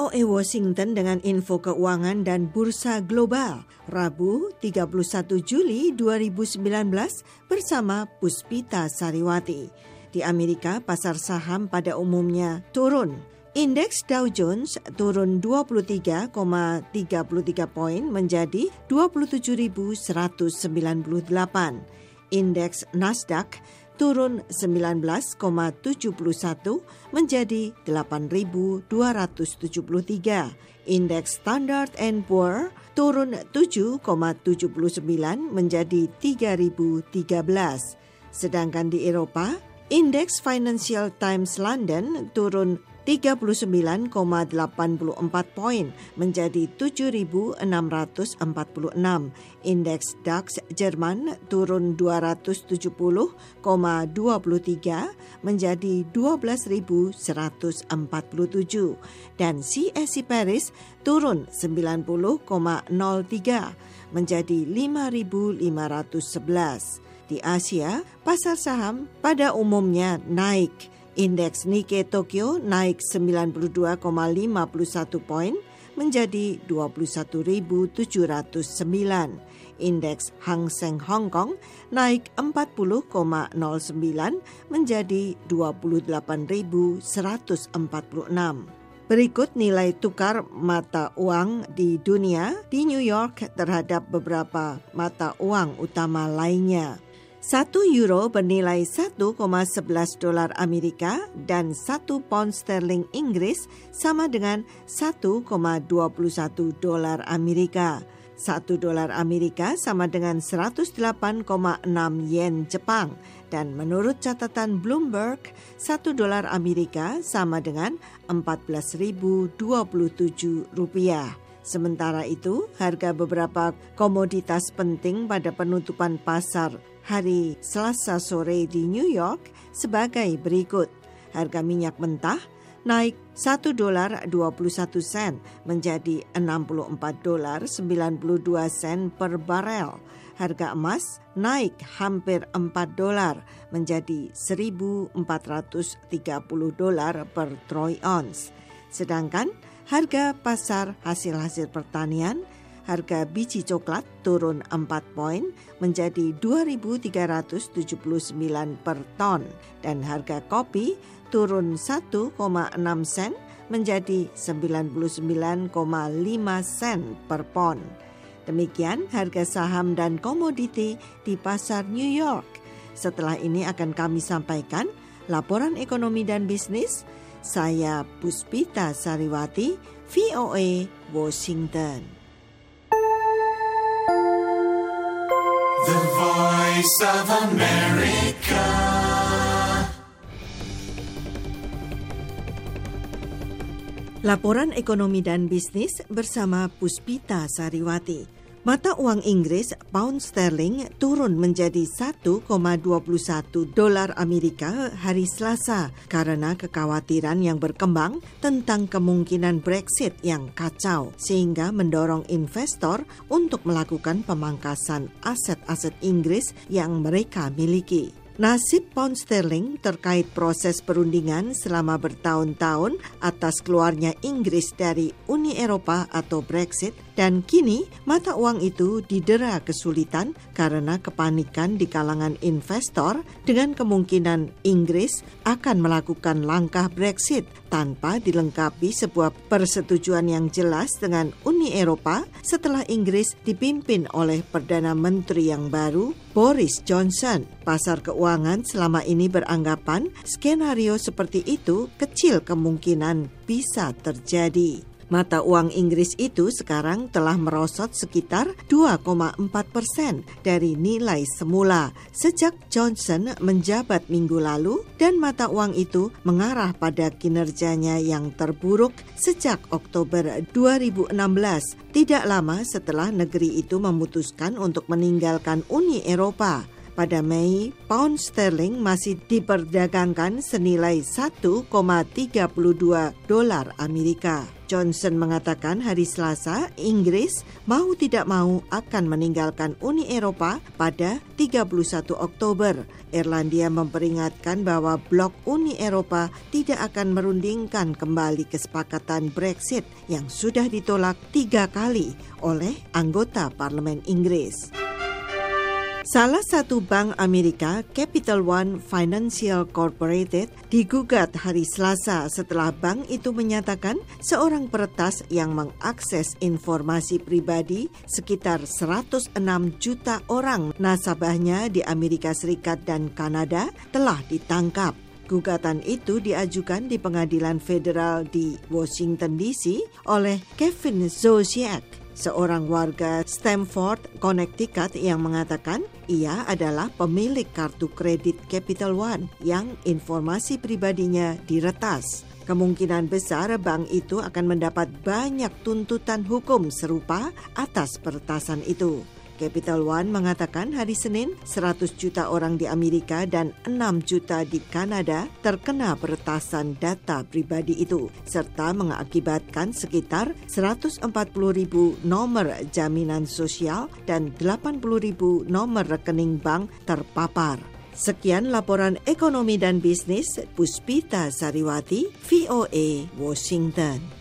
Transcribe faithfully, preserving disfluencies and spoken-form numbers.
O A Washington dengan info keuangan dan bursa global Rabu tiga puluh satu Juli dua ribu sembilan belas bersama Puspita Sariwati. Di Amerika, pasar saham pada umumnya turun. Indeks Dow Jones turun dua puluh tiga koma tiga tiga poin menjadi dua puluh tujuh ribu seratus sembilan puluh delapan. Indeks Nasdaq turun sembilan belas koma tujuh satu menjadi delapan ribu dua ratus tujuh puluh tiga. Indeks Standard and Poor turun tujuh koma tujuh sembilan menjadi tiga ribu tiga belas. Sedangkan di Eropa, indeks Financial Times London turun tiga puluh sembilan koma delapan empat poin menjadi tujuh ribu enam ratus empat puluh enam. Indeks DAX Jerman turun dua ratus tujuh puluh koma dua tiga menjadi dua belas ribu seratus empat puluh tujuh dan C A C Paris turun sembilan puluh koma nol tiga menjadi lima ribu lima ratus sebelas. Di Asia, pasar saham pada umumnya naik. Indeks Nikkei Tokyo naik sembilan puluh dua koma lima satu poin menjadi dua puluh satu ribu tujuh ratus sembilan. Indeks Hang Seng Hong Kong naik empat puluh koma nol sembilan menjadi dua puluh delapan ribu seratus empat puluh enam. Berikut nilai tukar mata uang di dunia di New York terhadap beberapa mata uang utama lainnya. Satu euro bernilai satu koma sebelas dolar Amerika dan satu pound sterling Inggris sama dengan satu koma dua satu dolar Amerika. Satu dolar Amerika sama dengan seratus delapan koma enam yen Jepang. Dan menurut catatan Bloomberg, satu dolar Amerika sama dengan empat belas ribu dua puluh tujuh rupiah. Sementara itu, harga beberapa komoditas penting pada penutupan pasar hari Selasa sore di New York sebagai berikut. Harga minyak mentah naik satu dolar dua puluh satu sen menjadi enam puluh empat dolar sembilan puluh dua sen per barel. Harga emas naik hampir empat dolar menjadi seribu empat ratus tiga puluh dolar per troy ounce. Sedangkan harga pasar hasil-hasil pertanian, harga biji coklat turun empat poin menjadi dua ribu tiga ratus tujuh puluh sembilan per ton dan harga kopi turun satu koma enam sen menjadi sembilan puluh sembilan koma lima sen per pon. Demikian harga saham dan komoditi di pasar New York. Setelah ini akan kami sampaikan laporan ekonomi dan bisnis. Saya Puspita Sariwati, V O A Washington. The Voice of America. Laporan ekonomi dan bisnis bersama Puspita Sariwati. Mata uang Inggris, pound sterling turun menjadi satu koma dua satu dolar Amerika hari Selasa karena kekhawatiran yang berkembang tentang kemungkinan Brexit yang kacau sehingga mendorong investor untuk melakukan pemangkasan aset-aset Inggris yang mereka miliki. Nasib pound sterling terkait proses perundingan selama bertahun-tahun atas keluarnya Inggris dari Uni Eropa atau Brexit dan kini mata uang itu didera kesulitan karena kepanikan di kalangan investor dengan kemungkinan Inggris akan melakukan langkah Brexit tanpa dilengkapi sebuah persetujuan yang jelas dengan Uni Eropa setelah Inggris dipimpin oleh Perdana Menteri yang baru, Boris Johnson. Pasar keuangan selama ini beranggapan skenario seperti itu kecil kemungkinan bisa terjadi. Mata uang Inggris itu sekarang telah merosot sekitar dua koma empat persen dari nilai semula sejak Johnson menjabat minggu lalu dan mata uang itu mengarah pada kinerjanya yang terburuk sejak Oktober dua ribu enam belas, tidak lama setelah negeri itu memutuskan untuk meninggalkan Uni Eropa. Pada Mei, pound sterling masih diperdagangkan senilai satu koma tiga dua dolar Amerika. Johnson mengatakan hari Selasa, Inggris mau tidak mau akan meninggalkan Uni Eropa pada tiga puluh satu Oktober. Irlandia memperingatkan bahwa blok Uni Eropa tidak akan merundingkan kembali kesepakatan Brexit yang sudah ditolak tiga kali oleh anggota Parlemen Inggris. Salah satu bank Amerika, Capital One Financial Corporation, digugat hari Selasa setelah bank itu menyatakan seorang peretas yang mengakses informasi pribadi sekitar seratus enam juta orang nasabahnya di Amerika Serikat dan Kanada telah ditangkap. Gugatan itu diajukan di pengadilan federal di Washington D C oleh Kevin Zosiak, seorang warga Stamford, Connecticut yang mengatakan ia adalah pemilik kartu kredit Capital One yang informasi pribadinya diretas. Kemungkinan besar bank itu akan mendapat banyak tuntutan hukum serupa atas peretasan itu. Capital One mengatakan hari Senin seratus juta orang di Amerika dan enam juta di Kanada terkena peretasan data pribadi itu, serta mengakibatkan sekitar seratus empat puluh ribu nomor jaminan sosial dan delapan puluh ribu nomor rekening bank terpapar. Sekian laporan ekonomi dan bisnis Puspita Sariwati, V O A, Washington.